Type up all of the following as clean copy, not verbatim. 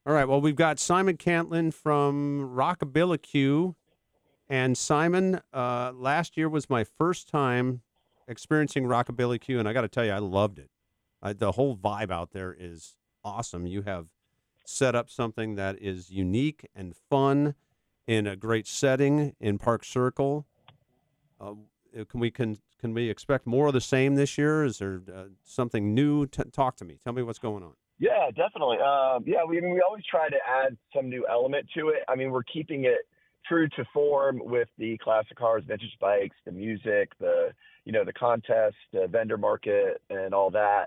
All right. Well, we've got Simon Cantlin from Rockabilly Q. And Simon, last year was my first time experiencing Rockabilly Q, and I got to tell you, I loved it. The whole vibe out there is awesome. You have set up something that is unique and fun in a great setting in Park Circle. Uh, can we expect more of the same this year? Is there something new? Talk to me. Tell me what's going on. Yeah, definitely. We always try to add some new element to it. I mean, we're keeping it true to form with the classic cars, vintage bikes, the music, the contest, the vendor market, and all that.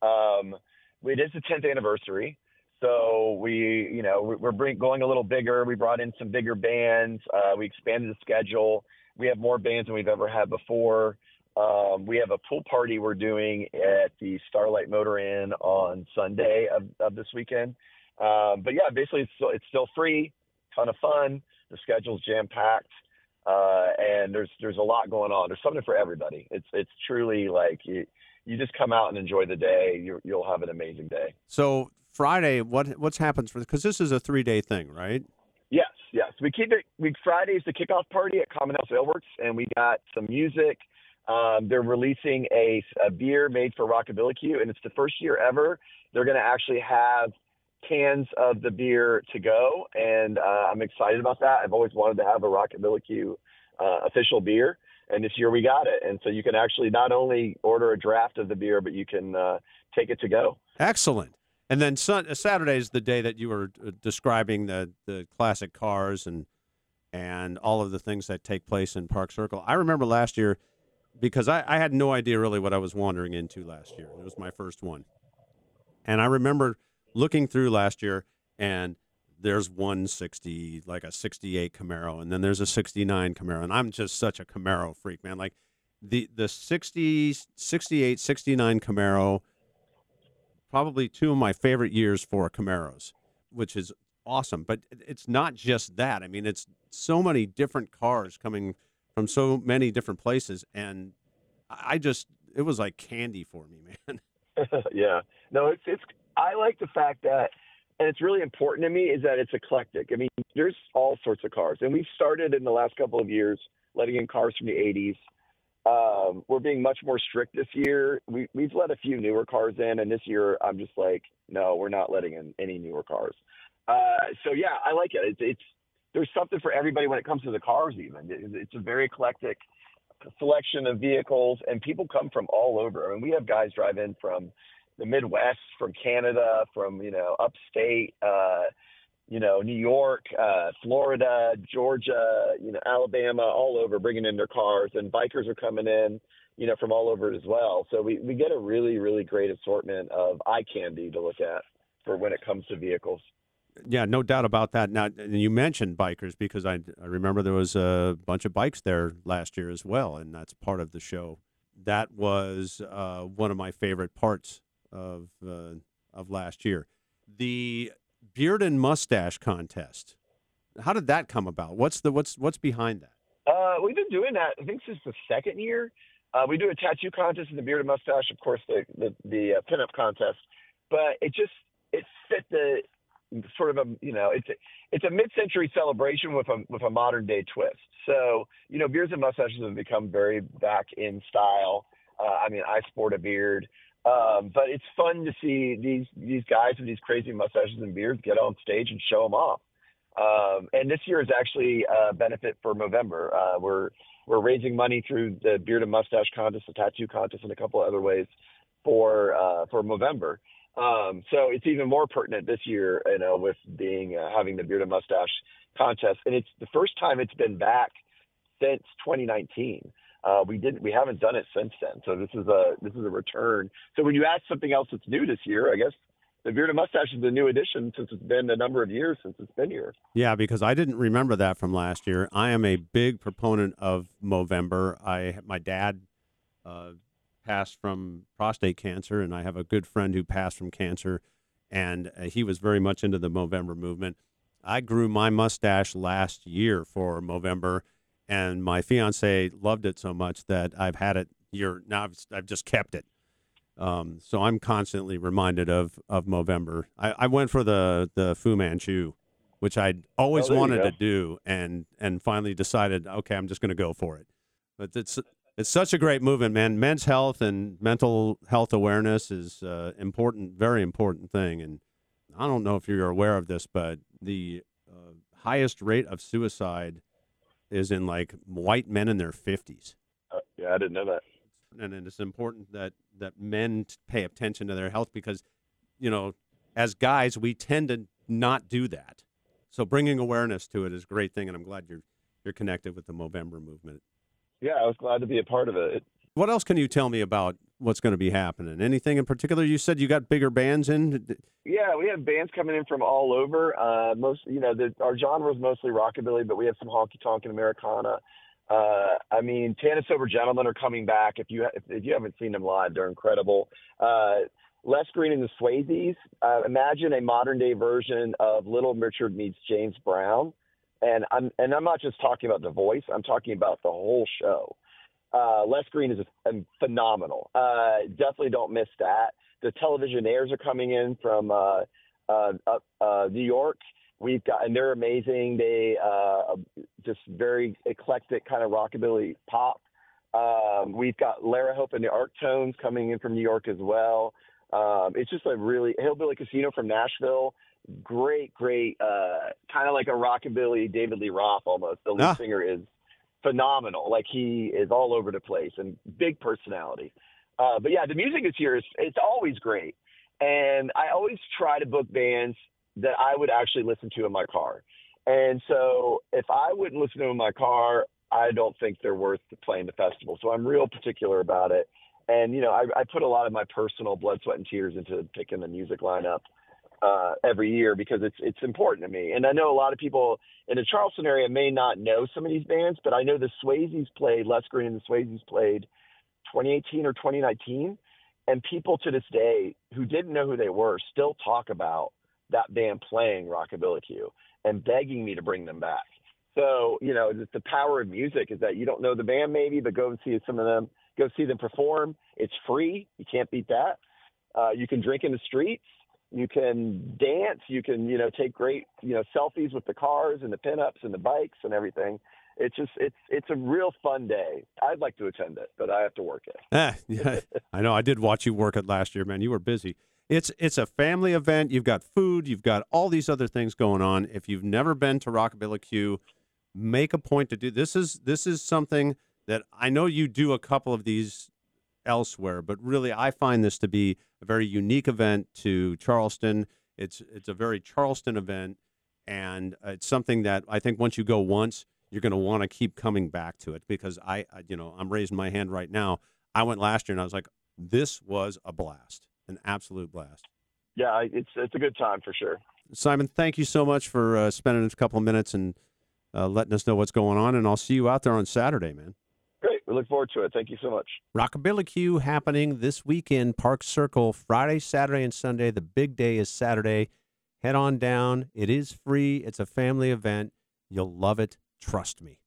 It is the 10th anniversary, so we're going a little bigger. We brought in some bigger bands. We expanded the schedule. We have more bands than we've ever had before. We have a pool party we're doing at the Starlight Motor Inn on Sunday of this weekend. But yeah, basically it's still free, ton of fun. The schedule's jam packed, and there's a lot going on. There's something for everybody. It's truly like you just come out and enjoy the day. You'll have an amazing day. So Friday, what's happens because this is a 3-day thing, right? Yes. We keep it. Friday's the kickoff party at Commonwealth Sailworks, and we got some music. They're releasing a beer made for Rockabilly Q, and it's the first year ever they're going to actually have cans of the beer to go, and I'm excited about that. I've always wanted to have a Rockabilly Q official beer, and this year we got it. And so you can actually not only order a draft of the beer, but you can take it to go. Excellent. And then Saturday is the day that you were describing the classic cars and all of the things that take place in Park Circle. I remember last year, because I had no idea really what I was wandering into last year. It was my first one. And I remember looking through last year, and there's 160, like a 68 Camaro, and then there's a 69 Camaro. And I'm just such a Camaro freak, man. Like the 60, 68, 69 Camaro, probably two of my favorite years for Camaros, which is awesome. But it's not just that. I mean, it's so many different cars coming from so many different places, and it was like candy for me, man. Yeah. No, I like the fact that, and it's really important to me, is that it's eclectic. I mean, there's all sorts of cars, and we've started in the last couple of years letting in cars from the 80s. We're being much more strict this year. We've let a few newer cars in, and this year I'm just like, no, we're not letting in any newer cars. So yeah, I like it. There's something for everybody when it comes to the cars. Even it's a very eclectic selection of vehicles, and people come from all over. I mean, we have guys drive in from the Midwest, from Canada, from upstate, New York, Florida, Georgia, Alabama, all over, bringing in their cars, and bikers are coming in, from all over as well. So we get a really, really great assortment of eye candy to look at for when it comes to vehicles. Yeah, no doubt about that. Now, you mentioned bikers because I remember there was a bunch of bikes there last year as well, and that's part of the show. That was one of my favorite parts of last year. The beard and mustache contest. How did that come about? What's behind that? We've been doing that. I think this is the second year. We do a tattoo contest and the beard and mustache, of course, the pinup contest. But it fit the sort of it's a mid-century celebration with a modern day twist. So beards and mustaches have become very back in style. I sport a beard. But it's fun to see these guys with these crazy mustaches and beards get on stage and show them off. And this year is actually a benefit for Movember. We're raising money through the beard and mustache contest, the tattoo contest, and a couple of other ways for Movember. So it's even more pertinent this year, with being having the beard and mustache contest, and it's the first time it's been back since 2019. We haven't done it since then. So this is a return. So when you ask something else that's new this year, I guess the beard and mustache is a new addition since it's been a number of years since it's been here. Yeah, because I didn't remember that from last year. I am a big proponent of Movember. My dad passed from prostate cancer, and I have a good friend who passed from cancer, and he was very much into the Movember movement. I grew my mustache last year for Movember, and my fiance loved it so much that I've had it here. Now I've just kept it. So I'm constantly reminded of Movember. I went for the Fu Manchu, which I'd always there you wanted go. to do, and finally decided, okay, I'm just going to go for it. But it's such a great movement, man. Men's health and mental health awareness is important, very important thing. And I don't know if you're aware of this, but the highest rate of suicide is in like white men in their 50s. Yeah, I didn't know that. And it's important that men pay attention to their health because, as guys, we tend to not do that. So bringing awareness to it is a great thing, and I'm glad you're connected with the Movember movement. Yeah, I was glad to be a part of it. What else can you tell me about what's going to be happening? Anything in particular? You said you got bigger bands in? Yeah, we have bands coming in from all over. Our genre is mostly rockabilly, but we have some honky tonk and Americana. Tana Sober Gentlemen are coming back. If you haven't seen them live, they're incredible. Les Green and the Swayzes. Imagine a modern day version of Little Richard meets James Brown, and I'm not just talking about the voice. I'm talking about the whole show. Les Green is phenomenal. Definitely don't miss that. The Televisionaires are coming in from New York. And they're amazing. They just very eclectic kind of rockabilly pop. We've got Lara Hope and the Arctones coming in from New York as well. It's just a really Hillbilly Casino from Nashville. Great, kind of like a rockabilly David Lee Roth almost. The lead singer is phenomenal. Like he is all over the place and big personality. But yeah, the music this year it's always great. And I always try to book bands that I would actually listen to in my car. And so if I wouldn't listen to them in my car, I don't think they're worth playing the festival. So I'm real particular about it. And, I put a lot of my personal blood, sweat, and tears into picking the music lineup every year because it's important to me. And I know a lot of people in the Charleston area may not know some of these bands, but I know the Swayzes played, Les Green and the Swayzes played 2018 or 2019. And people to this day who didn't know who they were still talk about that band playing Rockabilly Q and begging me to bring them back. So, the power of music is that you don't know the band maybe, but go and see go see them perform. It's free. You can't beat that. You can drink in the streets. You can dance. You can, take great, selfies with the cars and the pinups and the bikes and everything. It's a real fun day. I'd like to attend it, but I have to work it. Yeah, I know. I did watch you work it last year, man. You were busy. It's a family event. You've got food. You've got all these other things going on. If you've never been to Rockabilly Q, make a point to do. This is something that I know you do a couple of these elsewhere, but really I find this to be a very unique event to Charleston. It's a very Charleston event, and it's something that I think once you go once, you're going to want to keep coming back to it because I'm raising my hand right now. I went last year and I was like, this was a blast. An absolute blast. Yeah, it's a good time for sure. Simon, thank you so much for spending a couple of minutes and letting us know what's going on, and I'll see you out there on Saturday, man. Great. We look forward to it. Thank you so much. Rockabilly Q happening this weekend, Park Circle, Friday, Saturday, and Sunday. The big day is Saturday. Head on down. It is free. It's a family event. You'll love it. Trust me.